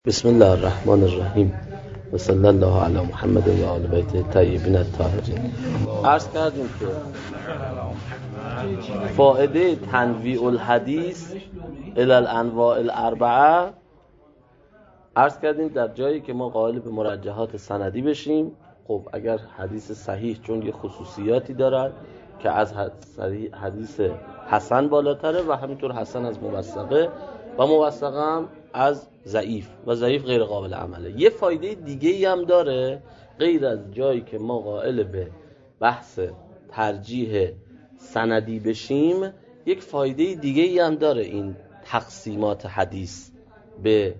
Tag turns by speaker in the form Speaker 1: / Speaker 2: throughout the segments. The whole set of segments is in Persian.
Speaker 1: بسم الله الرحمن الرحیم و صلی الله علی محمد و آل بیت الطیبین الطاهرین. عرض کردیم که فائده تنویع الحدیث الی الانواع الاربعه، عرض کردیم در جایی که ما قائل به مرجحات سندی بشیم. خب اگر حدیث صحیح چون یه خصوصیاتی دارد که از حدیث حسن بالاتره و همینطور حسن از موثقه و موثقه هم از ضعیف و ضعیف غیر قابل عمله. یه فایده دیگه‌ای هم داره غیر از جایی که ما قائل به بحث ترجیح سندی بشیم، یک فایده دیگه‌ای هم داره این تقسیمات حدیث به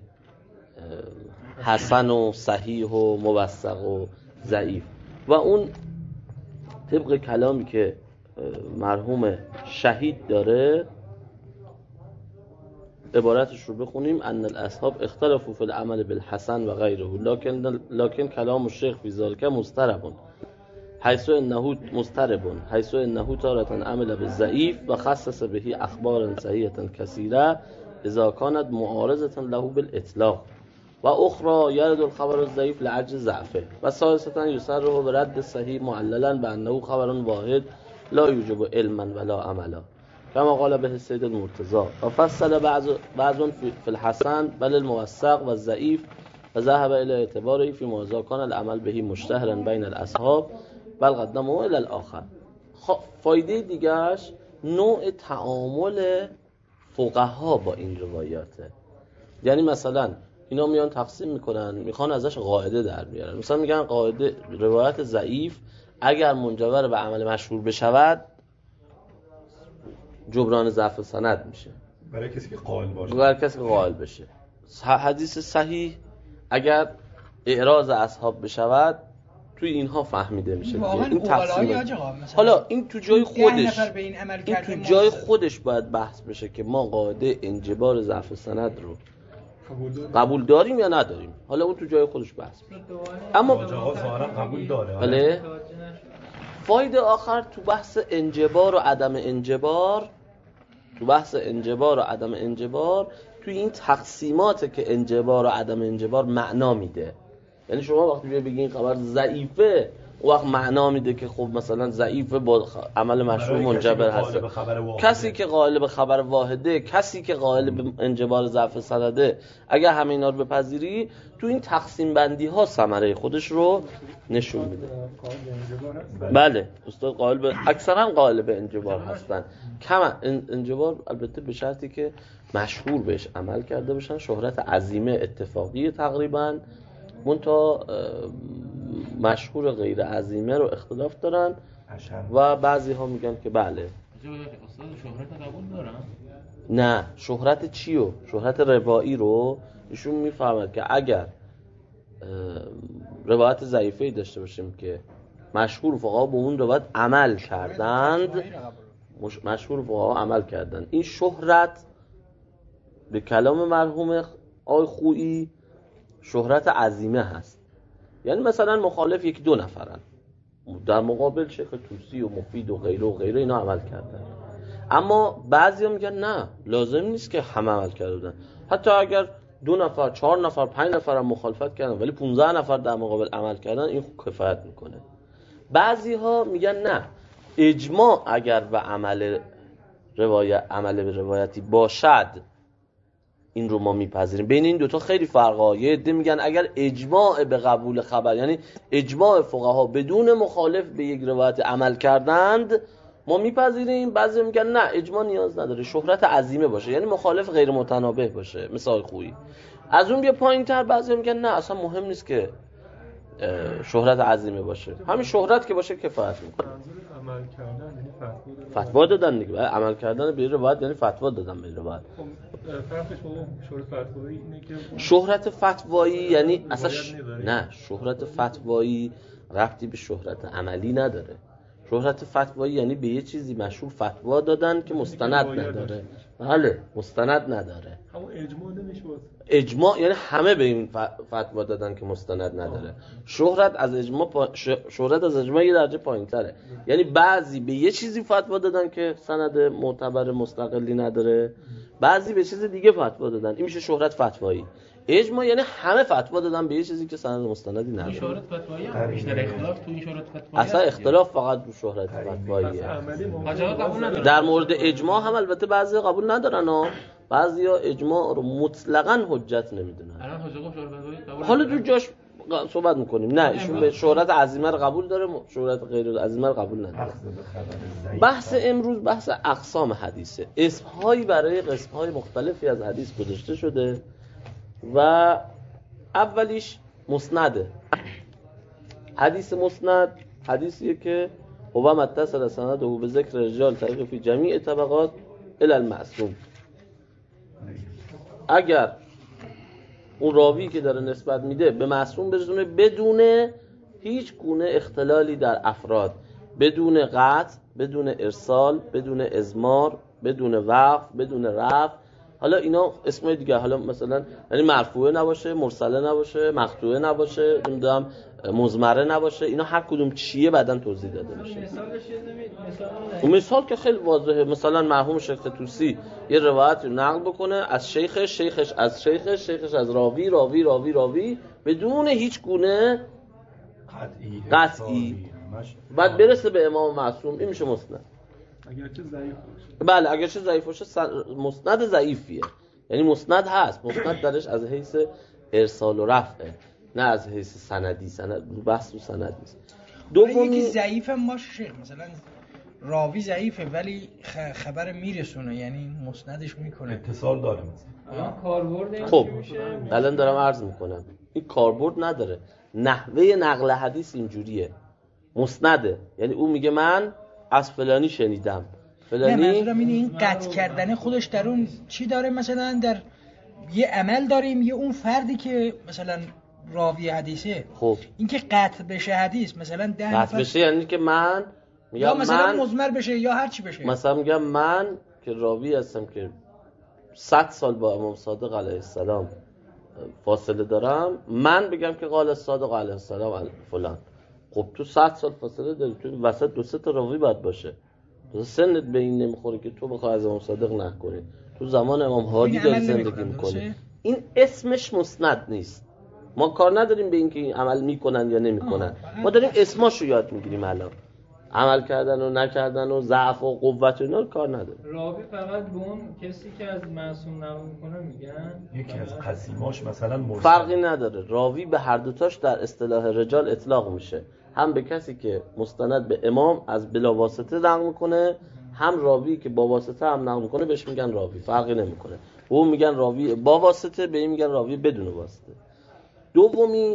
Speaker 1: حسن و صحیح و موثق و ضعیف، و اون طبق کلامی که مرحوم شهید داره، عبارتش رو بخونیم: ان الاصحاب اختلفوا فی العمل بالحسن و غیره لكن کلام الشیخ فی ذلك مضطرب حيث انه تارة عمل بالضعیف و خصص به اخبار صحیحة کثیره اذا كانت معارضة له بالاطلاق و اخرى يرد الخبر الضعیف لعجز ضعفه و ثالثة يصرح برد الصحیح معللا بانه خبر واحد لا يوجب علما ولا عملا كما قال به السيد المرتضى و فصل بعض في الحسن بل الموثق و الضعیف و ذهب الى اعتباره في موضوع كان العمل به مشتهرا بين الاصحاب بل قدمه الى الاخر. فایده دیگرش نوع تعامل فقها با این روایاته. یعنی مثلا اینا میان تقسیم میکنن، میخوان ازش قاعده در بیارن. مثلا میگن قاعده روایت ضعیف اگر منجبر به عمل مشهور بشود جبران ضعف سند میشه
Speaker 2: برای کسی که قائل باشه،
Speaker 1: برای کسی که قائل بشه. حدیث صحیح اگر اعراض اصحاب بشود توی اینها فهمیده میشه. این تقسیم حالا این تو جای خودش، این تو جای خودش باید بحث بشه که ما قاعده انجبار ضعف سند رو قبول داریم یا نداریم. حالا اون تو جای خودش بحث بشه. اما
Speaker 2: ظاهرا قبول داره.
Speaker 1: بله. فایده آخر تو بحث انجبار و عدم انجبار، تو این تقسیماته که انجبار و عدم انجبار معنا میده. یعنی شما وقتی بگین خبر ضعیفه، اون وقت معنا میده که خب مثلا ضعیفه با عمل مشروع منجبر هست. کسی که قائل به خبر واحده، کسی که قائل به انجبار ضعف سنده، اگر همه اینا رو بپذیری تو این تقسیم بندی ها ثمره خودش رو نشون میده. بله استاد قائل به، اکثرا قائل به انجبار هستن. کم انجبار البته به شرطی که مشهور بهش عمل کرده باشن، شهرت عظیمه اتفاقی تقریبا، منتها مشهور غیر عظیمه رو اختلاف دارن و بعضی ها میگن که بله.
Speaker 3: استاد شهرت قبول دارن؟
Speaker 1: نه، شهرت چیو؟ شهرت روایی رو ایشون میفهمد که اگر روایت ضعیفه‌ای داشته باشیم که مشهور فقها به اون روایت عمل کردند، این شهرت به کلام مرحوم آقای خویی شهرت عظیمه هست. یعنی مثلا مخالف یک دو نفرن، در مقابل شیخ توسی و مفید و غیره اینا عمل کردن. اما بعضی هم میگن نه، لازم نیست که همه عمل کرده بودن. حتی اگر 2 نفر، 4 نفر، 5 نفر هم مخالفت کردن ولی 15 نفر در مقابل عمل کردن، این کفایت میکنه. بعضی ها میگن نه، اجماع اگر به عمل به روایتی باشد این رو ما میپذیریم. بین این دوتا خیلی فرقه. یه عده میگن اگر اجماع به قبول خبر، یعنی اجماع فقها بدون مخالف به یک روایت عمل کردند، ما میپذیریم. بعضی میگن نه، اجماع نیاز نداره، شهرت عظیمه باشه، یعنی مخالف غیر متنابه باشه، مثال خویی. از اون بیا پایین تر بعضی میگن نه، اصلا مهم نیست که شهرت عظیمه باشه، همین شهرت که باشه کفایت میکنه.
Speaker 2: عمل کردن یعنی
Speaker 1: فتوا دادن دیگه. عمل کردن به روایت یعنی فتوا دادن به روایت.
Speaker 2: فرقش با شهرت فتوایی اینه که
Speaker 1: شهرت فتوایی یعنی اصلا نه، شهرت فتوایی ربطی به شهرت عملی نداره. شهرت فتوایی یعنی به یه چیزی مشهور فتوا دادن که مستند نداره. بله، مستند نداره.
Speaker 2: همون اجماع نمیشه.
Speaker 1: اجماع یعنی همه به این فتوا دادن که مستند نداره. شهرت از اجماع یه درجه پایین‌تره. یعنی بعضی به یه چیزی فتوا دادن که سند معتبر مستقلی نداره، بعضی به چیز دیگه فتوا دادن، این میشه شهرت فتوایی. اجماع یعنی همه فتوا دادن به یه چیزی که سند مستندی
Speaker 3: این
Speaker 1: نداره.
Speaker 3: شهرت فتوایی هم بیشتر اختلاف تو این شهرت فتوایی
Speaker 1: اصلا اختلاف فقط رو شهرت فتواییه.
Speaker 2: عملی
Speaker 3: قبول نداره.
Speaker 1: در مورد اجماع هم البته بعضی قبول ندارن ها، بعضیا اجماع رو مطلقاً حجت نمیدونن.
Speaker 3: الان حاج آقا شهرت فتوایی قبول
Speaker 1: حالا
Speaker 3: نداره.
Speaker 1: تو جاش صحبت میکنیم. نه ایشون به شهرت عظیمه رو قبول داره، شهرت غیر عظیمه رو قبول نداره. بحث امروز بحث اقسام حدیثه. اسمهایی برای قسمهای مختلفی از حدیث گذاشته شده و اولیش مسنده. حدیث مسند حدیثیه که هو متصل سند و به ذکر رجال طریق فی جمیع طبقات الی المعصوم. اگر اون راوی که داره نسبت میده به معصوم برسونه بدون هیچ گونه اختلالی در افراد، بدون قطع، بدون ارسال، بدون ازمار، بدون وقف، بدون رفع. حالا اینا اسمای دیگه، حالا مثلا یعنی مرفوعه نباشه، مرسله نباشه، مقطوعه نباشه، نمیدونم مزمره نباشه، اینا هر کدوم چیه بعدن توضیح داده میشه. اون مثال که خیلی واضحه. مثلا مرحوم شیخ طوسی یه روایت رو نقل بکنه از شیخش، شیخش از شیخش، شیخش از راوی، راوی راوی راوی بدون هیچ گونه قطعی، بعد برسه به امام معصوم. این میشه مسند.
Speaker 2: اگرچه ضعیف باشه.
Speaker 1: بله اگرچه ضعیف باشه مسند ضعیفیه. یعنی مسند هست، مسند درش از حیث ارسال و رفعه، نه از حیث سندی. سند بحث و سند نیست.
Speaker 4: دومی یکی ضعیف هم باشه شیخ، مثلا راوی ضعیفه ولی خبر میرسونه، یعنی مسندش میکنه،
Speaker 2: اتصال داره مثلا.
Speaker 3: کاربرد
Speaker 1: خب الان دارم عرض میکنم این کاربرد نداره. نحوه نقل حدیث اینجوریه، مسنده یعنی اون میگه من از فلانی شنیدم، فلانی.
Speaker 4: نه منظورم اینه این قطع کردن خودش در اون چی داره؟ مثلا در یه عمل داریم، یه اون فردی که مثلا راوی حدیثه،
Speaker 1: خب
Speaker 4: این که قطع بشه حدیث، مثلا 10
Speaker 1: قطع بشه یعنی که من میگم،
Speaker 4: یا مثلا
Speaker 1: من
Speaker 4: مضمر بشه یا هر چی بشه،
Speaker 1: مثلا میگم من که راوی هستم که 100 سال با امام صادق علیه السلام فاصله دارم، من بگم که قال صادق علیه السلام فلان. خب تو 100 سال فاصله داری، تو وسط 2-3 تا راوی باید باشه، تو سنت به این نمیخوره که تو بخوای از امام صادق نقل کنی. تو زمان امام هادی داری زندگی میکنی. این اسمش مسند نیست. ما کار نداریم به این که این عمل میکنن یا نمیکنن، ما داریم اسماشو یاد میگیریم. الان عمل کردن و نکردن و ضعف و قوت و اینا رو کار نداره.
Speaker 5: راوی فقط به اون کسی که از معصوم نقل میکنه میگن
Speaker 2: یکی از قسیماش مثلا مرسل.
Speaker 1: فرقی نداره. راوی به هر دوتاش در اصطلاح رجال اطلاق میشه، هم به کسی که مستند به امام از بلا واسطه نقل میکنه، هم راوی که با واسطه هم نقل میکنه بهش میگن راوی. فرقی نمیکنه، به اون میگن راوی با واسطه، به این میگن راوی بدون واسطه. دومی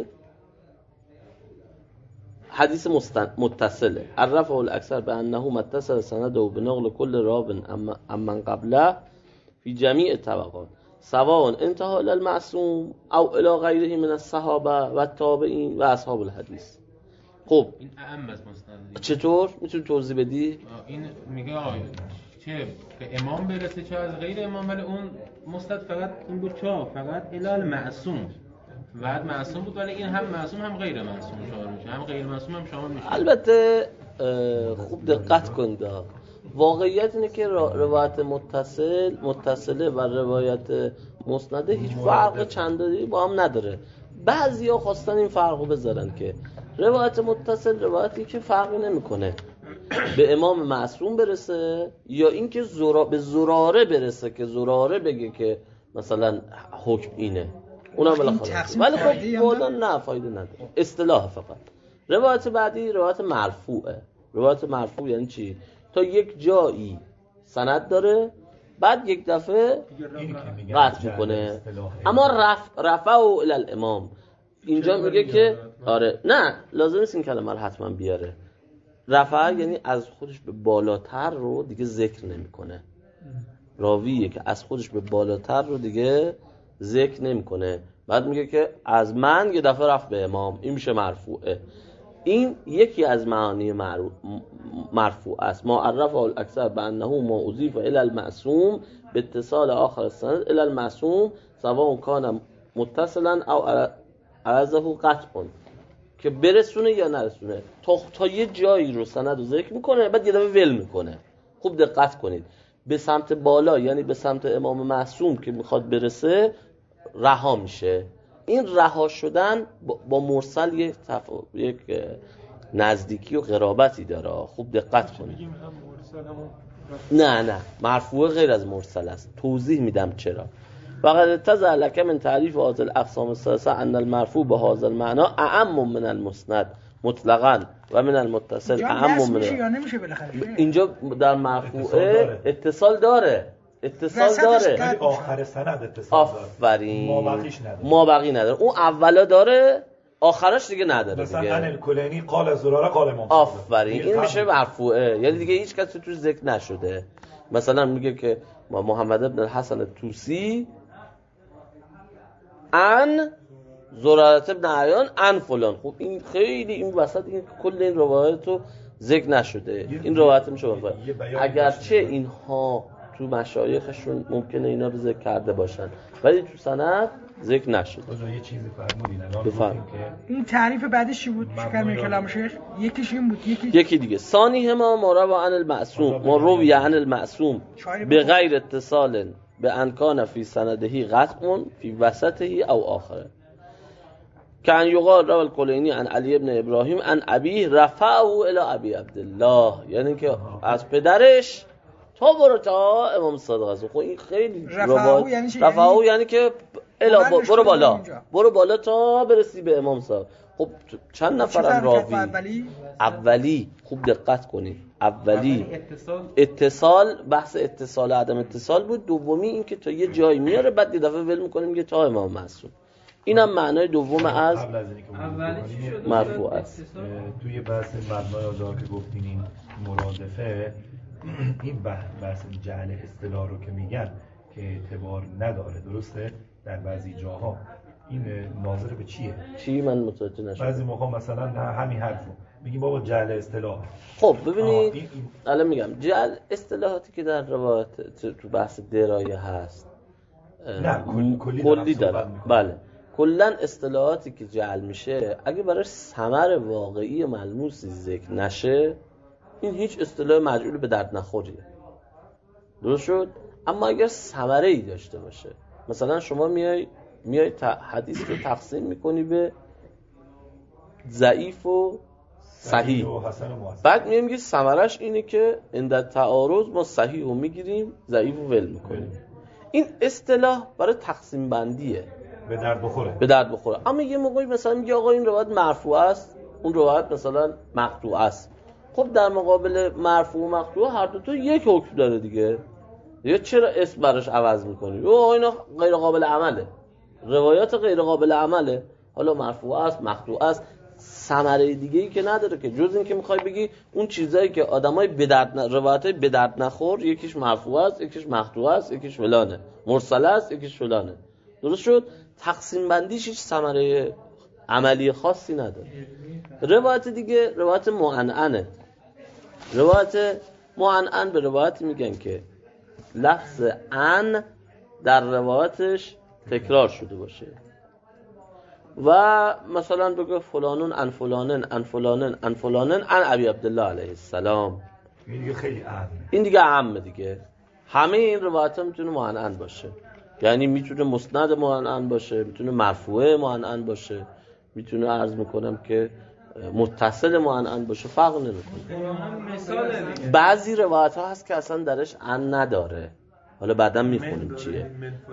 Speaker 1: حدیث متصله. عرفه الاکثر به انه متصل سنده و بنقل کل راو امن قبله فی جمیع طبقات سواء انتهى الى المعصوم او الى غیره من الصحابه و التابعین و اصحاب الحدیث. خب
Speaker 3: این اعم از مسند
Speaker 1: چطور میتونی توضیح بدی؟
Speaker 3: این میگه چه به امام برسه چه از غیر امام، ولی اون مسند فقط این بود چه فقط الال معصوم، بعد معصوم بود ولی این هم معصوم هم غیر معصوم شامل میشه، هم غیر معصوم هم شامل میشه.
Speaker 1: البته خوب دقت کنید، واقعیت اینه که روایت متصله و روایت مسنده هیچ فرق چندانی با هم نداره. بعضیا خواستن این فرقو بذارن که روایت متصل روایتی که فرقی نمیکنه به امام معصوم برسه یا اینکه به زراره برسه که زراره بگه که مثلا حکم اینه، اونا بالاخره. ولی خب والا نه فایده نداره، اصطلاح فقط. روایت بعدی روایت مرفوعه. روایت مرفوع یعنی چی؟ تا یک جایی سند داره، بعد یک دفعه قطع میکنه، اما رفعه الی الامام. اینجا میگه که آره نه لازم نیست این کلمه رو حتما بیاره. رفعه یعنی از خودش به بالاتر رو دیگه ذکر نمیکنه. راویه که از خودش به بالاتر رو دیگه ذکر نمیکنه، بعد میگه که از من یه دفعه رفت به امام، این میشه مرفوعه. این یکی از معانی مرفوع است. ما عرفه الاکثر بانه ما اضیف الی المعصوم به اتصال آخر السند الی المعصوم سواء کان متصلا او عرضه قطع، که برسونه یا نرسونه. تا یه جایی رو سند رو ذکر میکنه، بعد یه دفعه ول میکنه. خوب دقت کنید، به سمت بالا یعنی به سمت امام معصوم که میخواد برسه رها میشه. این رها شدن با مرسل یک نزدیکی و قرابتی داره. خوب دقت کنید. نه مرفوع غیر از مرسل است. توضیح میدم چرا. فقط اتضح لک من تعریف هذه الاقسام الثلاثه ان المرفوع بهذا المعنى اعم من المسند مطلقاً و من المتصل اعم من
Speaker 4: یا نمیشه بالاخره.
Speaker 1: اینجا در مرفوعه اتصال داره
Speaker 2: ولی آخر سند اتصال داره.
Speaker 1: آفرین. ما بقی نداره. اون اولا داره، آخرش دیگه نداره.
Speaker 2: مثلا
Speaker 1: دیگه
Speaker 2: ان الکلینی قال زراره قال امام.
Speaker 1: آفرین. این میشه مرفوعه، یعنی دیگه هیچ کسی توش ذکر نشده. مثلا میگه که محمد ابن الحسن الطوسی ان زرارت ابن عیان ان فلان. خب این خیلی این وسط این کل این روایت رو ذکر نشده. این روایت میشه بفرد اگرچه اینها تو مشایخشون ممکنه اینا رو ذکر کرده باشن ولی تو سند ذکر نشده.
Speaker 2: یه چیزی فرمودین الان
Speaker 1: بفرمایید
Speaker 2: که
Speaker 4: این تعریف بعدش چی بود؟ شکر کلام شیخ یکیش این بود.
Speaker 1: یکی دیگه ثانی هما ما روی عن المعصوم ما روی عن المعصوم به غیر اتصال به انکان فی سندهی قطع فی وسطه او آخره کان یقال روی الکلینی عن علی ابن ابراهیم عن ابیه رفعه الی ابی عبدالله، یعنی که از پدرش تا برو تا امام صادق است. خب این خیلی
Speaker 4: رفعه یعنی چی؟
Speaker 1: رفعه یعنی که برو بالا تا برسی به امام صادق. خب چند نفرن راوی؟ اولی خوب دقت کنید. اولی اتصال، بحث اتصال عدم اتصال بود. دومی این که تا یه جای میاره بعد یه دفعه ول میکنه میگه تا امام معصوم. اینم معنای دوم از مرفوع است.
Speaker 2: توی بحث مبنای آزار که گفتین این مرادفه، این بحث جعل اصطلاح رو که میگن که اعتبار نداره، درسته؟ در بعضی جاها این ناظر به چیه؟
Speaker 1: چی؟ من متوجه نشدم.
Speaker 2: بعضی موقع مثلا همین حرفو میگیم بابا جعل اصطلاح.
Speaker 1: خب ببینید الان میگم جعل اصطلاحاتی که در روایت تو بحث درایه هست
Speaker 2: نه
Speaker 1: کلی داره. بله کلا اصطلاحاتی که جعل میشه اگه برای ثمر واقعی ملموسی ذکر نشه این هیچ اصطلاح مجعول به درد نخوریه. درست شد؟ اما اگر ثمره ای داشته باشه، مثلا شما میای حدیث رو تقسیم میکنی به ضعیف و صحیح، بعد میگی ثمرش اینه که عند تعارض ما صحیح رو میگیریم ضعیف رو ول میکنیم. این اصطلاح برای تقسیم بندیه، به درد بخوره. اما یه موقعی مثلا میگه آقا این روایت مرفوع است، اون روایت مثلا مقطوع است. خب در مقابل مرفوع و مقطوع هر دو تا یک حکم داره دیگه. یا چرا اسم براش عوض میکنی؟ او اینا غیر قابل عمله، روایات غیر قابل عمله. حالا مرفوع است، مقطوع است، ثمره دیگه ای که نداره که جز این که میخوای بگی اون چیزایی که آدمای روایتای به درد نخور، یکیش مرفوع است، یکیش مقطوع است، یکیش فلانه، مرسل است، یکیش فلانه. درست شد؟ تقسیم بندیش هیچ ثمره عملی خاصی نداره. روایت دیگه روایت معنعنه. روایت معنعن به روایتی میگن که لفظ ان در روایتش تکرار شده باشه و مثلا بگه فلانون ان فلانن ان فلانن ان فلانن ان ابی عبدالله علیه السلام.
Speaker 2: این دیگه خیلی عامه.
Speaker 1: این دیگه عامه دیگه. همه این روایت ها میتونه معنعن باشه، یعنی میتونه مسند معنعن باشه، میتونه مرفوع معنعن باشه، میتونه عرض میکنم که متصل معنعن باشه، فرق نمیکنه. بعضی روایت ها هست که اصلا درش ان نداره، حالا بعدا میخونیم چیه.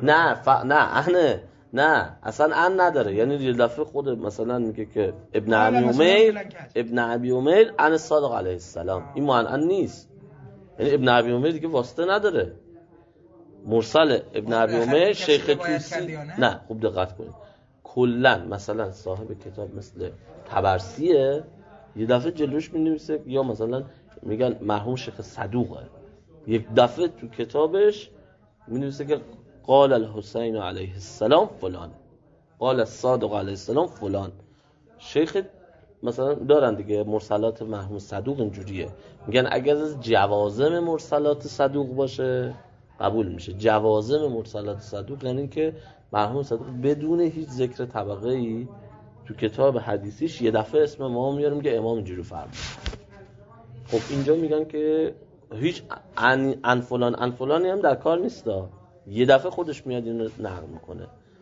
Speaker 1: نه اصلا ان نداره. یعنی یه دفعه خود مثلا میگه که ابن ابی امیر ان الصادق علیه السلام، این معنعن نیست. یعنی ابن ابی امیر دیگه واسطه نداره. مرسل ابن ابی امیر شیخ طوسی نه. خوب دقت کنید. کلا مثلا صاحب کتاب مثل طبرسیه، یه دفعه جلوش می‌نویسه یا مثلا میگن مرحوم شیخ صدوقه، یک دفعه تو کتابش می‌نویسه که قال الحسین علیه السلام فلان، قال الصادق علیه السلام فلان. شیخ مثلا دارن دیگه مرسلات مرحوم صدوق اینجوریه، میگن اگر از جوازم مرسلات صدوق باشه قبول میشه. جوازم مرسلات صدوق یعنی که مرحوم صدوق بدون هیچ ذکر طبقه ای تو کتاب حدیثیش یه دفعه اسم امام میاره میگه امام اینجوری فرمود. خب اینجا میگن که هیچ ان فلانی هم در کار نیستا، یه دفعه خودش میاد اینو نقل میکنه.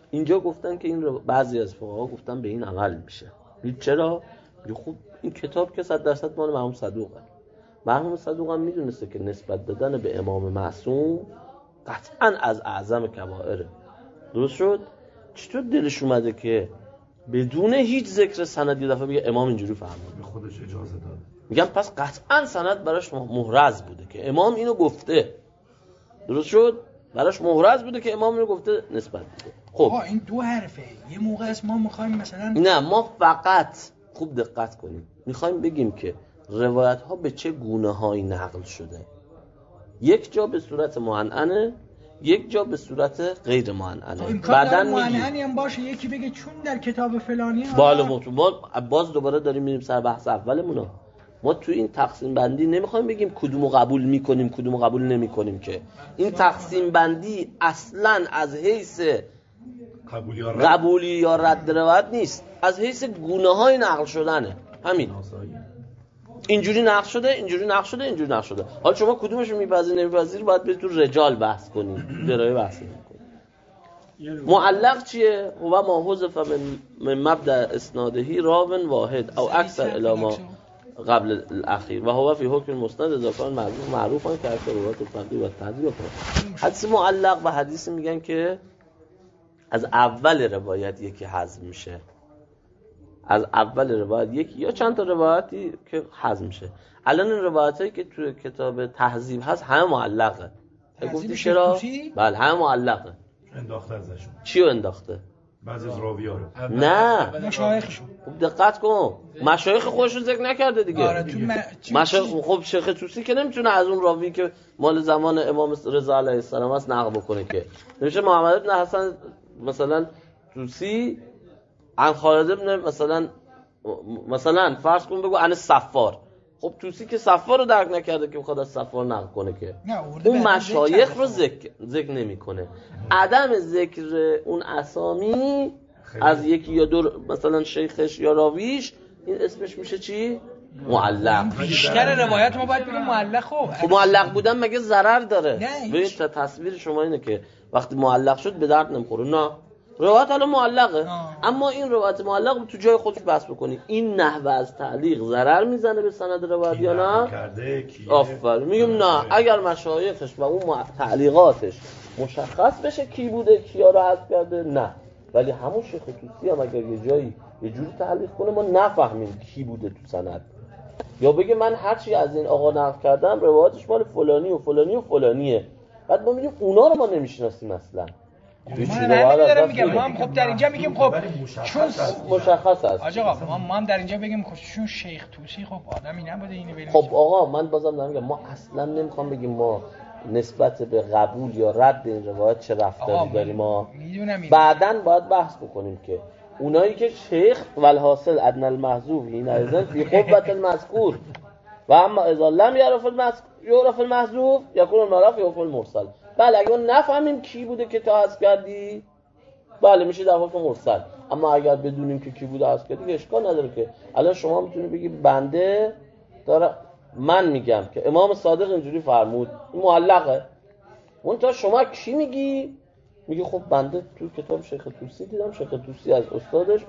Speaker 1: اینجا گفتن که این بعضی از فقها گفتن به این عمل میشه. چرا؟ خب این کتاب که 100% مال مرحوم صدوقه. مرحوم صدوق هم میدونسته که نسبت دادن به امام معصوم قطعا از اعظم کبائره. درست شد؟ چطور دلش اومده که بدون هیچ ذکر سند یه دفعه بگه امام اینجوری فهمید؟
Speaker 2: به خودش اجازه داد.
Speaker 1: میگم پس قطعا سند براش محرز بوده که امام اینو گفته. درست شد؟ براش محرز بوده که امام اینو گفته نسبت بوده. خب
Speaker 4: این دو حرفه. یه موقع است ما میخوایم مثلا
Speaker 1: نه، ما فقط خوب دقت کنیم میخوایم بگیم که روایت ها به چه گونه هایی نقل شده. یک جا به صورت معنعنه، یک جا به صورت غیر معنعنه.
Speaker 4: بعدن معنعنی هم باشه، یکی بگه چون در کتاب فلانی
Speaker 1: ما باز دوباره داریم میریم سر بحث اولمون. ما تو این تقسیم بندی نمیخوایم بگیم کدومو قبول میکنیم کدومو قبول نمیکنیم، که این تقسیم بندی اصلا از حیث قبولی یا رد روایت نیست، از حیث گونه های نقل شدنه. همین اینجوری نقل شده، اینجوری نقل شده، اینجوری نقل شده. حالا شما کدومش رو میپذیری نمیپذیری باید برید تو رجال بحث کنید، درایه بحث کنید. معلق چیه؟ هو ما حذف من مبدا اسنادهی راون واحد او اکثر الی ما قبل الاخیر و هو فی حکم مسند اضافه معروفان که اکثر روایت فقی و تحضیر کنه. حدیث معلق و حدیث میگن که از اول روایت یکی حذف میشه، از اول روایت یکی یا چند تا روایتی که حذف میشه. الان این روایتایی که توی کتاب تهذیب هست همه معلقه. گفتی چرا؟ بله همه معلقه.
Speaker 2: انداخته ازشون.
Speaker 1: چیو انداخته؟
Speaker 2: بعضی از راوی‌ها رو.
Speaker 1: نه
Speaker 4: مشایخشون.
Speaker 1: خب دقت کن، مشایخ خودش رو ذکر نکرده دیگه.
Speaker 4: آره تو
Speaker 1: مشایخ خب شیخ طوسی که نمیتونه از اون راوی که مال زمان امام رضا علیه السلام است نقل بکنه که. نمیشه محمد بن حسن مثلا طوسی عن خالد ابن مثلا فرض کن بگو عن صفار. خب طوسی که صفار رو درک نکرده که بخواد از صفار نقل کنه که. اون مشایخ رو ذکر نمیکنه. عدم ذکر اون اسامی از یکی یا دو مثلا شیخش یا راویش، این اسمش میشه چی؟ معلق.
Speaker 4: بیشتر روایت ما باید بگیم معلق.
Speaker 1: خب معلق بودن مگه ضرر داره؟ ببین تصویر شما اینه که وقتی معلق شد به درد نمیخوره. نه، روایت الان معلقه، اما این روایت معلق تو جای خودش بحث بکنی این نحوه از تعلیق ضرر میزنه به سند روایت یا نه؟ آفرین. میگم نه، اگر مشایخش و اون تعلیقاتش مشخص بشه کی بوده کیا رو حذف کرده نه، ولی همون شیخ طوسی هم اگر یه جایی یه جوری تعلیق کنه ما نفهمیم کی بوده تو سند، یا بگه من هر چی از این آقا نقل کردم روایتش مال فلانی و فلانی و فلانیه، بعد ما میگیم اونا رو ما نمیشناسیم اصلا.
Speaker 4: ما هم خب در اینجا میگیم خب چون
Speaker 1: مشخص است.
Speaker 4: آقا ما هم در اینجا بگیم خب چون شیخ طوسی خب آدمی نبوده اینو بگیم.
Speaker 1: خب آقا من بازم دارم میگم ما اصلا نمیخوام بگیم ما نسبت به قبول یا رد این روایت چه رفتاری داریم. ما بعداً باید بحث بکنیم که اونایی که شیخ والحاصل ادنى المحذوف این ایضا فی قوة المذکور و اما اذا لم یعرف المحذوف یکون المعرف فی حکم المرسل. بله اگه ما نفهمیم کی بوده که تا حذف کردی بله میشه در حکم مرسل، اما اگر بدونیم که کی بوده حذف کردی اشکال نداره. که الان شما میتونی بگی بنده داره من میگم که امام صادق اینجوری فرمود، این معلقه. اون تا شما کی میگی؟ میگه خب بنده تو کتاب شیخ طوسی دیدم، شیخ طوسی از استاد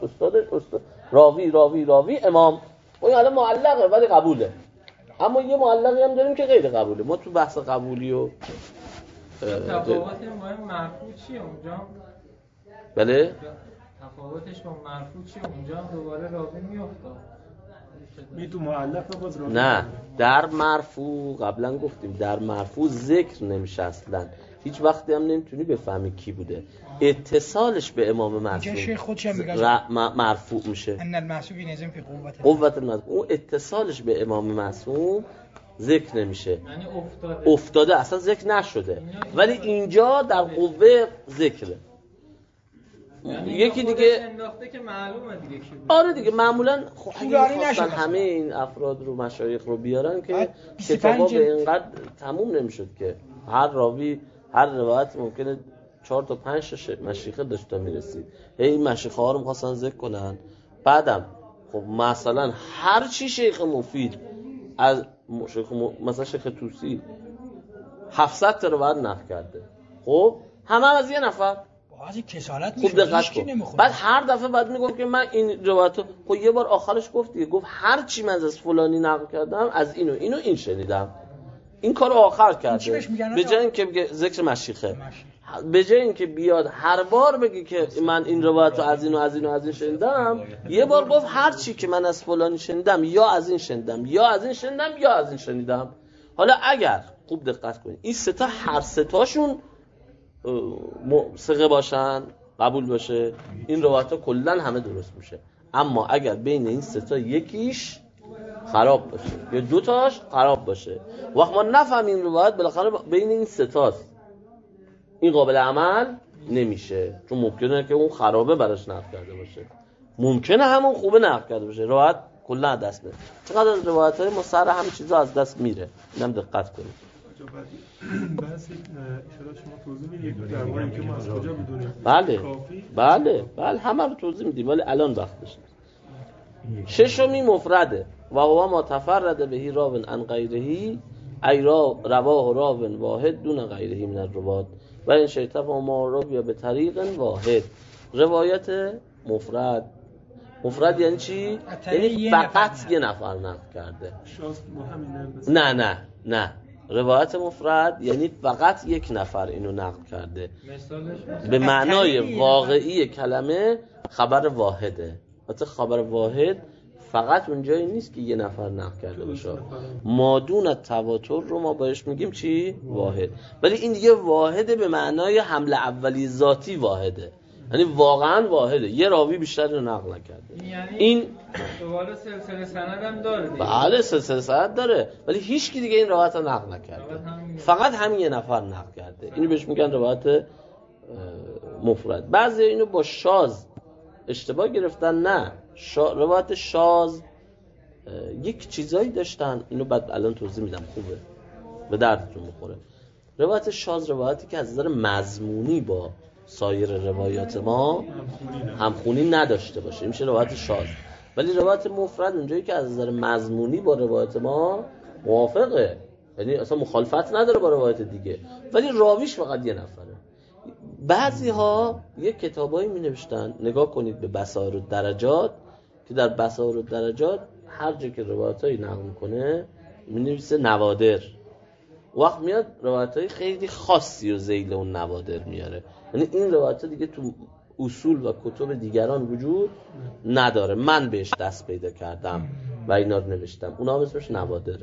Speaker 1: راوی امام. اون الان معلقه ولی قبوله. اما یه معلقی هم داریم که غیر قبوله. ما تو بحث قبولی و
Speaker 5: تفاوت با مرفوع چیه اونجا؟
Speaker 1: بله؟
Speaker 5: تفاوتش با مرفوع چیه اونجا؟ دوباره راوی میافتاد.
Speaker 2: تو معلق باز راوی.
Speaker 1: نه، در مرفوع قبلا گفتیم در مرفوع ذکر نمیشه اصلا. هیچ وقتی هم نمیتونی بفهمی کی بوده. اتصالش به امام معصوم مرفوع میشه.
Speaker 4: ان المعصوم نظم فی قوت
Speaker 1: المعصوم. اون اتصالش به امام معصوم ذکر نمیشه.
Speaker 5: یعنی
Speaker 1: افتاده اصلا ذکر نشده، ولی اینجا در قوه ذکره.
Speaker 5: یعنی
Speaker 1: یکی دیگه
Speaker 5: انداخته که معلومه دیگه کی بود.
Speaker 1: آره دیگه معمولا اگه می‌خواستن همه این افراد رو مشایخ رو بیارن که کتابا به اینقدر تموم نمیشد که هر راوی هر روایت ممکنه 4 تا 5 تا مشیخه داشته میرسید. این مشیخه ها رو می‌خواستن ذکر کنن. بعدم خب مثلا هر چی شیخ مفید از مثلا شیخ طوسی 700 تا روایت نقل کرده، خب همه از یه نفر
Speaker 4: بازی کسالت
Speaker 1: خوب
Speaker 4: میشه
Speaker 1: دقت کن. بعد هر دفعه بعد میگفت که من این روایتو خب یه بار آخرش گفت دیگه، گفت هر چی من از فلانی نقل کردم از اینو این شنیدم. این کارو آخر کرده. به جای اینکه بگه ذکر مشیخه، به جای اینکه بیاد هر بار بگه که من این روایتو از این شنیدم، یه بار گفت هر چی که من از فلانی شنیدم یا از این شنیدم یا از این شنیدم یا از این شنیدم. حالا اگر خوب دقت کنید این سه تا هر سه تاشون ثقه باشن، قبول باشه، این روایت‌ها کلا همه درست میشه. اما اگر بین این سه تا یکیش خراب باشه یا دو تاش خراب باشه، وقت ما نفهمیم روایت بالاخره بین این سه تاست، این قابل عمل نمیشه، چون ممکنه که اون خرابه براش نقل کرده باشه، ممکنه همون خوبه نقل کرده باشه، روایت کلا دست میره. چقدر از روایت‌های مصرح همین چیزا از دست میره، اینم دقت کنید.
Speaker 6: بحث اشاره شما توضیح میدید در واقع که ما از کجا بدونیم؟
Speaker 1: بله همه رو توضیح میدیم ولی الان وقتش نیست. ششمی مفرده و هو ما تفرد بهی راون عن غیرهی ای رواه راون واحد دون غیرهی من الروات و این شیطه و ما روی به طریق واحد. روایت مفرد یعنی چی؟ یعنی فقط یه نفر نقل کرده. نه روایت مفرد یعنی فقط یک نفر اینو نقل کرده. به معنای واقعی کلمه خبر واحده. البته خبر واحد فقط اونجایی نیست که یه نفر نقل کرده باشه. مادون تواتر رو ما بهش میگیم چی؟ واحد. ولی این دیگه واحده به معنای حمله اولی ذاتی واحده، یعنی واقعا واحده، یه راوی بیشتر رو نقل نکرده.
Speaker 5: یعنی
Speaker 1: این
Speaker 5: دوباره سلسله سند هم داره دیگه.
Speaker 1: بله سلسله سند داره ولی هیچ کی دیگه این روایت رو نقل نکرده، فقط همین یه نفر نقل کرده. اینو بهش میگن روایت مفرد. بعضی اینو با شاذ اشتباه گرفتن. نه، روایت شاذ یک چیزایی داشتن، اینو بعد الان توضیح میدم، خوبه به دردتون میخوره. روایت شاذ روایتی که از نظر مضمونی با سایر روایات ما همخونی نداشته باشه، این میشه روایت شاذ. ولی روایت مفرد اونجایی که از نظر مضمونی با روایت ما موافقه، یعنی اصلا مخالفت نداره با روایت دیگه، ولی راویش فقط یه نفره. بعضی ها یک کتابایی می نوشتن، نگاه کنید به بصائر الدرجات، که در بصائر الدرجات هر جا که روایتایی نقل میکنه می نویسه نوادر. وقت میاد روایتای خیلی خاصی و ذیل اون نوادر میاره، یعنی این روایت دیگه تو اصول و کتب دیگران وجود نداره، من بهش دست پیدا کردم و اینا رو نوشتم، اونا هم اسمش نوادره.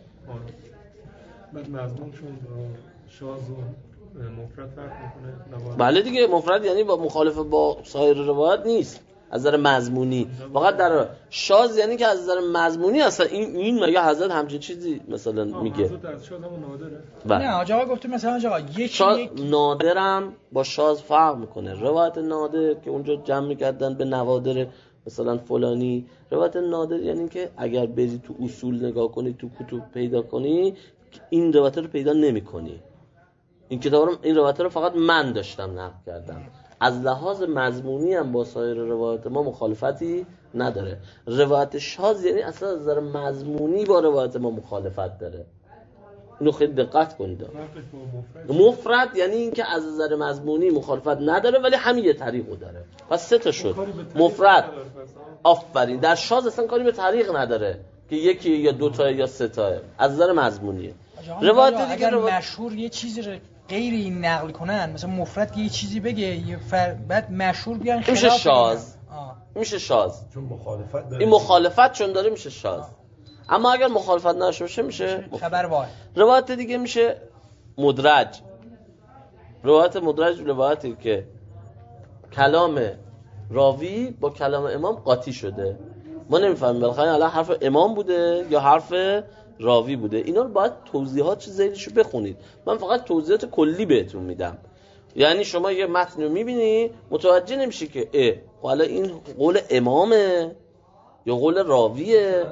Speaker 6: بعد مضمون شد شاذ و مفرد فرق میکنه.
Speaker 1: بله دیگه، مفرد یعنی با مخالف با سایر روایت نیست از نظر مضمونی، فقط در شاذ یعنی که از نظر مضمونی اصلا این مگه حضرت همچین چیزی مثلا میگه؟
Speaker 6: حضرت از شاذ هم نادره.
Speaker 4: نه آقا گفته مثلا آقا یک
Speaker 1: نادرم با شاذ فرق میکنه. روایت نادر که اونجا جمع میکردن به نوادر مثلا فلانی، روایت نادر یعنی که اگر بری تو اصول نگاه کنی، تو کتب پیدا کنی، این روایت رو پیدا نمیکنی. این کتاب رو، این روایت رو فقط من داشتم نقل کردم، از لحاظ مضمونی هم با سایر روایت ما مخالفتی نداره. روایت شاذ یعنی اصلا از نظر مضمونی با روایت ما مخالفت داره. اینو خیلی دقت کنید. مفرد یعنی این که از نظر مضمونی مخالفت نداره ولی همین یه طریقو داره. پس سه تا شد مفرد. آفرین. در شاذ اصلا کاری به طریق نداره که یکی یا دو تا یا سه تا، از نظر مضمونیه. روایت دیگه
Speaker 4: اگر مشهور یه چیزی رو غیر این نقل کنن، مثلا مفرد که یه چیزی بگه بعد مشهور بیان خلاف،
Speaker 1: میشه شاذ. میشه شاذ
Speaker 2: چون مخالفت داره.
Speaker 1: این مخالفت چون داره میشه شاذ. اما اگر مخالفت نشه باشه میشه
Speaker 4: خبر واحد.
Speaker 1: روایت دیگه میشه مدرج. روایت مدرج روایتی که کلام راوی با کلام امام قاطی شده، ما نمیفهمیم بالاخره الان حرف امام بوده یا حرف راوی بوده. اینا رو باید توضیحات چه زیرشو بخونید، من فقط توضیحات کلی بهتون میدم. یعنی شما یه متن رو میبینی متوجه نمیشی که حالا این قول امامه یا قول راویه.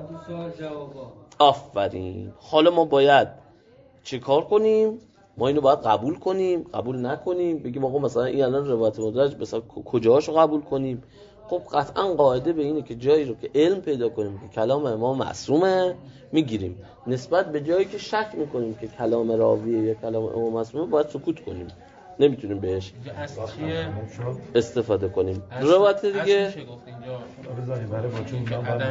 Speaker 1: آفرین. حالا ما باید چه کار کنیم؟ ما اینو باید قبول کنیم، قبول نکنیم، بگیم آقا مثلا این الان روایت مدرج مثلا کجاهاشو قبول کنیم؟ خب قطعا قاعده به اینه که جایی رو که علم پیدا کنیم که کلام امام معصومه میگیریم، نسبت به جایی که شک میکنیم که کلام راویه یا کلام امام معصومه باید سکوت کنیم. نمیتونیم بهش
Speaker 3: اینجا اصل چیه؟
Speaker 1: استفاده کنیم. روایت دیگه
Speaker 3: میشه گفت اینجا
Speaker 2: بزنیم برای با چون من
Speaker 3: عدم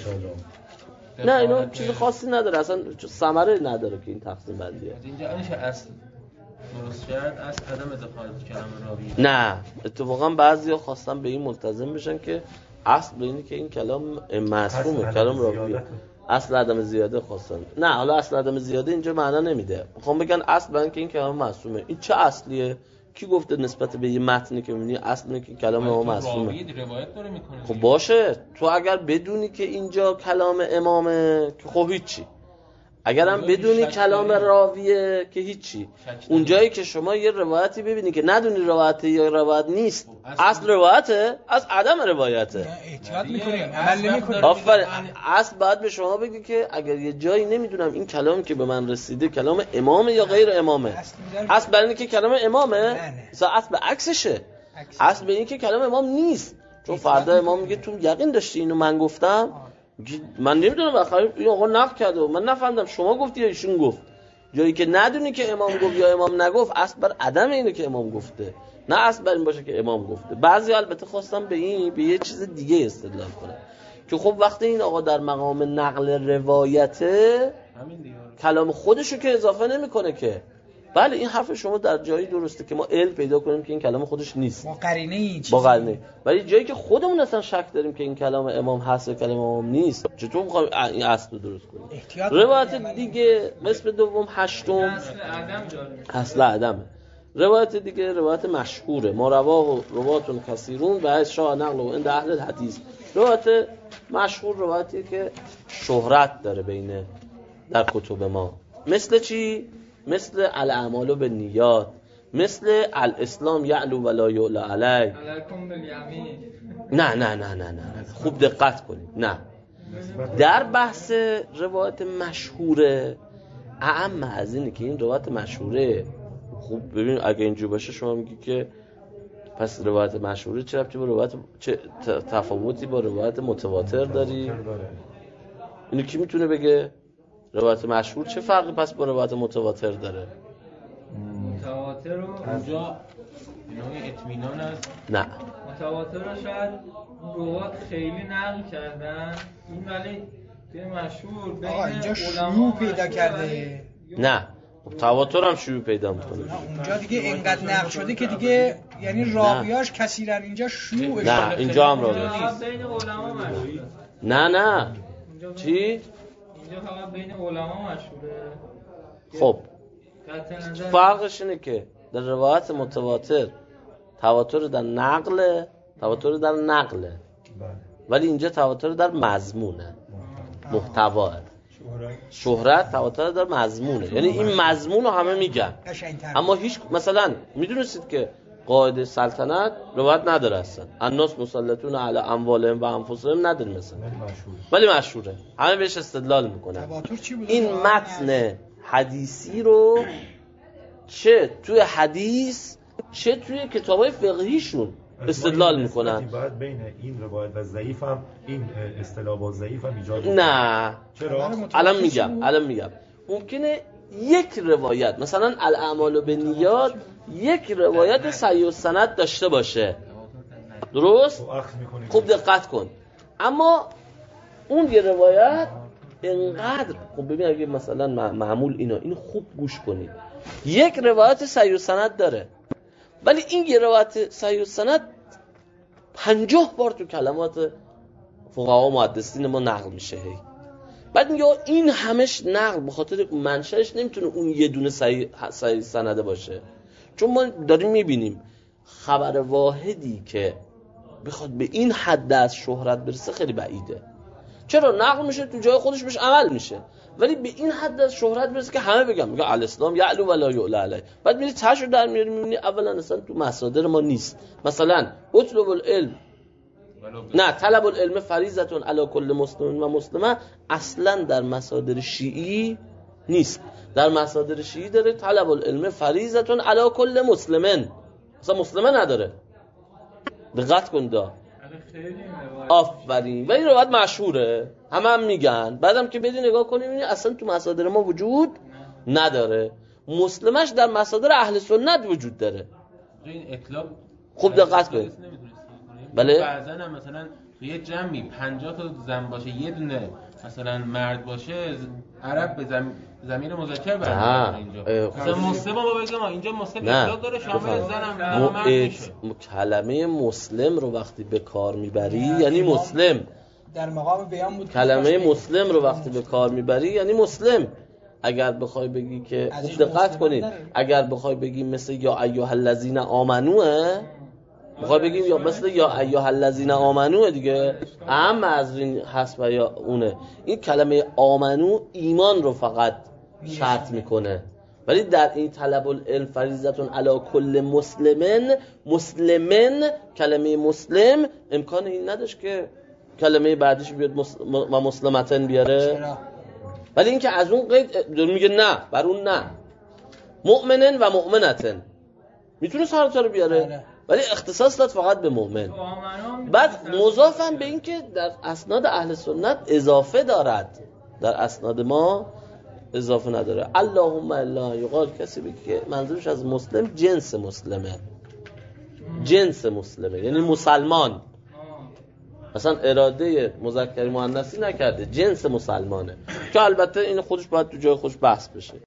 Speaker 1: نه اینو چیز خاصی نداره، اصلا ثمره نداره که این تقسیم بندیه.
Speaker 3: اینجا میشه اصل درست شد، اصل عدم دخالت کلام راوی.
Speaker 1: نه اتفاقا بعضیا خواستن به این ملتزم بشن که اصل به اینه که این کلام معصومه، کلام راویه. اصل عدم زیاده خواستن. نه حالا اصل عدم زیاده اینجا معنا نمیده. میخوام بگن اصل برای اینکه این کلام معصومه. این چه اصلیه؟ کی گفته نسبت به یه متنی که میبینی اصل اینه که کلام امام معصومه؟
Speaker 3: روایت داره میکنه.
Speaker 1: خب باشه، تو اگر بدونی که اینجا کلام امامه که خب هیچی. اگرم بدونی کلام راویه که هیچی. اونجایی که شما یه روایتی ببینی که ندونی روایته یا روایت نیست، اصل روایته، از عدم روایته.
Speaker 4: احتیاط میکنیم، عمل نمیکنیم.
Speaker 1: آفرین. اصل باید به شما بگی که اگر یه جایی نمیدونم این کلامی که به من رسیده کلام امامه یا غیر امامه. اصل برای اینه که کلام امامه، اصل به عکسشه. اصل به اینه که کلام امام نیست. چون فردا امام میگه تو یقین داشتی اینو من گفتم؟ من نمیدونم آخر این آقا نقل کرده و من نفهمیدم شما گفتی یا ایشون گفت. جایی که ندونی که امام گفت یا امام نگفت، اصل بر عدم اینه که امام گفته، نه اصل بر این باشه که امام گفته. بعضی البته خواستم به یه چیز دیگه استدلال کنن که خب وقتی این آقا در مقام نقل روایته کلام خودشو که اضافه نمیکنه که. بله این حرف شما در جایی درسته که ما علم پیدا کنیم که این کلام خودش نیست
Speaker 4: با قرینه این چیزی،
Speaker 1: با قرینه. ولی جایی که خودمون اصلا شک داریم که این کلام امام هست و کلام امام نیست، چطور می‌خوایم این اصل رو درست کنیم؟ روایت دیگه مثل دوم هشتم اصل عدمه. روایت دیگه روایت مشهوره، ما رواه رواتون کثیرون و از شاه نقل و عند اهل الحدیث. روایت مشهور روایتی که شهرت داره بین در کتب ما. مثل چی؟ مثل الاعمال بالنیات، مثل الاسلام یعلو ولا یعلا علی. نه خوب دقت کنید. نه در بحث روایت مشهوره اعم از اینه که این روایت مشهوره. خوب ببین اگه اینجور باشه شما میگی که پس روایت مشهوره چه ربطی با روایت، چه تفاوتی با روایت متواتر داری؟ اینو کی میتونه بگه؟ روایت مشهور چه فرقی پس با روایت متواتر داره؟
Speaker 5: متواتر رو
Speaker 3: اونجا نوعی اطمینان است.
Speaker 1: نه
Speaker 5: متواتر رو شاید روات خیلی نقل کردن، این ولی توی مشهور بین
Speaker 4: اینجا شیوع پیدا کرده.
Speaker 1: نه تواتر هم شیوع پیدا میکنه.
Speaker 4: اونجا دیگه اینقدر نقل شده که دیگه یعنی راویاش کثیرن، اینجا شیوع.
Speaker 1: نه اینجا هم راویاش
Speaker 5: بین علما مشهوره.
Speaker 1: نه چی؟
Speaker 5: اینجا فقط بین علما مشهوره.
Speaker 1: خب فرقش اینه که در روایت متواتر تواتر در نقله، ولی اینجا تواتر در مضمونه، محتواه. شهرت تواتر در مضمونه، یعنی این مضمون رو همه میگن. اما هیچ مثلا میدونستید که قاعده سلطنت روایت نداره اصلا، الناس مسلطون علی اموالهم و انفسهم نداره مثلا، ولی مشهوره، همه بهش استدلال میکنن. این متن حدیثی رو چه توی حدیث چه توی کتابای فقهیشون استدلال میکنن.
Speaker 2: باید بین این روایت و ضعیف هم این اصطلاح با ضعیف هم ایجاد
Speaker 1: نه
Speaker 2: چرا؟
Speaker 1: الان میگم ممکنه یک روایت مثلا الاعمال بالنیات یک روایت صحیح السند داشته باشه، درست؟ خوب دقت کن. اما اون یه روایت انقدر خب ببین اگه مثلا معمول اینو خوب گوش کنید، یک روایت صحیح السند داره ولی این یه روایت صحیح السند 50 بار تو کلمات فقها و محدثین ما نقل میشه. بعد میگه این همش نقل به خاطر منشأش نمیتونه اون یه دونه صحیح سنده باشه، چون ما داریم میبینیم خبر واحدی که بخواد به این حد از شهرت برسه خیلی بعیده. چرا؟ نقل میشه تو جای خودش بهش عمل میشه، ولی به این حد از شهرت برسه که همه بگن میگه الاسلام یعلو ولا یعلا علی. بعد میری تاشو در میاری میبینی اولا اصلا تو مصادر ما نیست. مثلا اطلب العلم، نه طلب العلم فریضه علی کل مسلم و مسلمه اصلا در مصادر شیعی نیست. در مصادر شیعی داره طلب العلم فریضه علی کل مسلمن، اصلا مسلمه نداره. دقت کن دا آفرین. و این روایت مشهوره، همه هم میگن. بعدم که بدی نگاه کنیم اصلا تو مصادر ما وجود نداره. مسلمش در مصادر اهل سنت وجود داره.
Speaker 3: این اطلاق
Speaker 1: خوب دقت کنید. بله
Speaker 3: بعضا هم مثلا توی یه جمعی 50 تا زن باشه، یه دونه مثلا مرد باشه، عرب به ضمیر مذکر برمی‌گرده اینجا. مثلا مسلم ما بگیم اینجا مسلم اطلاق داره، شامل زنم مرد میشه.
Speaker 1: کلمه مسلم رو وقتی به کار میبری یعنی مسلم.
Speaker 4: در مقام بیان بود.
Speaker 1: کلمه مسلم رو وقتی به کار میبری یعنی مسلم. اگر بخوای بگی که خوب دقت کنید، اگر بخوای بگی مثل یا ایها الذین آمنوه، بخوای بگیم یا مثل یا ایها الذین آمنوه دیگه، اهم از این هست و یا اونه. این کلمه آمنو ایمان رو فقط شرط میکنه، ولی در این طلب العلم فریضتون علی کل مسلمن کلمه مسلم امکان این نداشت که کلمه بعدش بیاد و مسلمتن بیاره. ولی این که از اون قید میگه نه، بر اون نه، مؤمنن و مؤمنتن میتونه سارتا رو بیاره، ولی اختصاص داد فقط به مؤمن. بعد مضافم به این که در اسناد اهل سنت اضافه دارد، در اسناد ما اضافه نداره. اللهم الا یقال کسی بگه که منظورش از مسلم جنس مسلمه، جنس مسلمه یعنی مسلمان، اصلا اراده مذکر مؤنثی نکرده، جنس مسلمانه، که البته این خودش باید تو جای خودش بحث بشه.